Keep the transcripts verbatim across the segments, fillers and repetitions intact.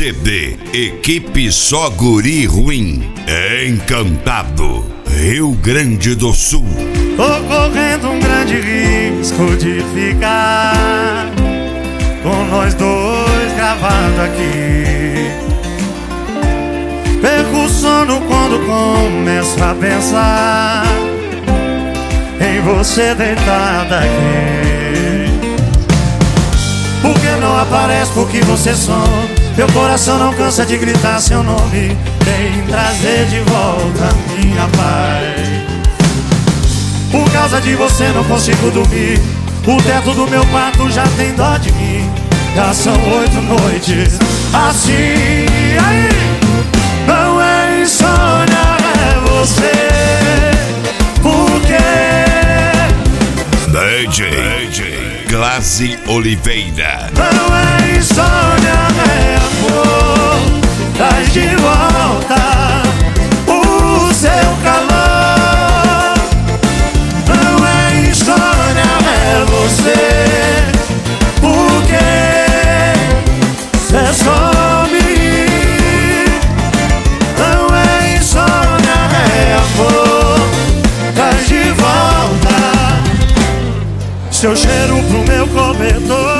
C D Equipe Só Guri Ruim, Encantado, Rio Grande do Sul. Tô correndo um grande risco de ficar com nós dois gravado aqui. Perco o sono quando começo a pensar em você deitada aqui. Por que não aparece? Porque você some. Meu coração não cansa de gritar seu nome. Vem trazer de volta minha paz. Por causa de você não consigo dormir. O teto do meu quarto já tem dó de mim. Já são oito noites assim. Aí, não é insônia, é você. Por quê? D J, D J Glaze Oliveira. Não é insônia, é amor. Traz de volta o seu calor. Não é insônia, é você. Por que cê some? Não é insônia, é amor. Traz de volta seu cheiro pro meu cobertor.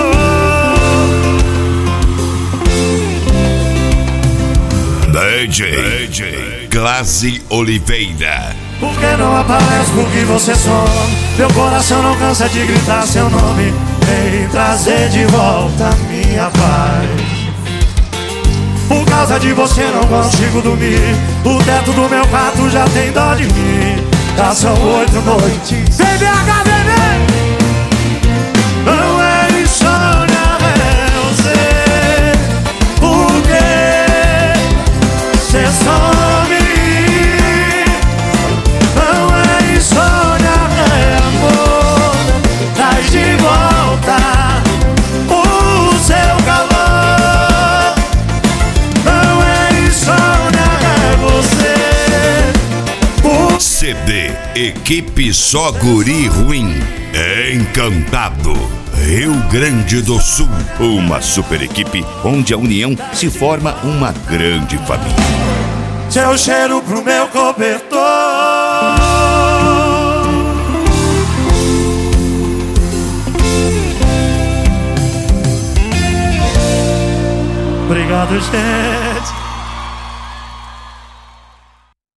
D J, D J Glaze Oliveira. Por que não aparece? Porque você some. Meu coração não cansa de gritar seu nome. Vem trazer de volta minha paz. Por causa de você não consigo dormir. O teto do meu quarto já tem dó de mim. Já são oito noites. C B H, bebê! Não é insônia, é você. Por que cê some? Não é insônia, é amor. Traz de volta o seu calor. Não é insônia, é você. Por... C D Equipe Só Guri Ruim, Encantado, Rio Grande do Sul. Uma super equipe onde a união se forma uma grande família. Seu cheiro pro meu cobertor. Obrigado, gente.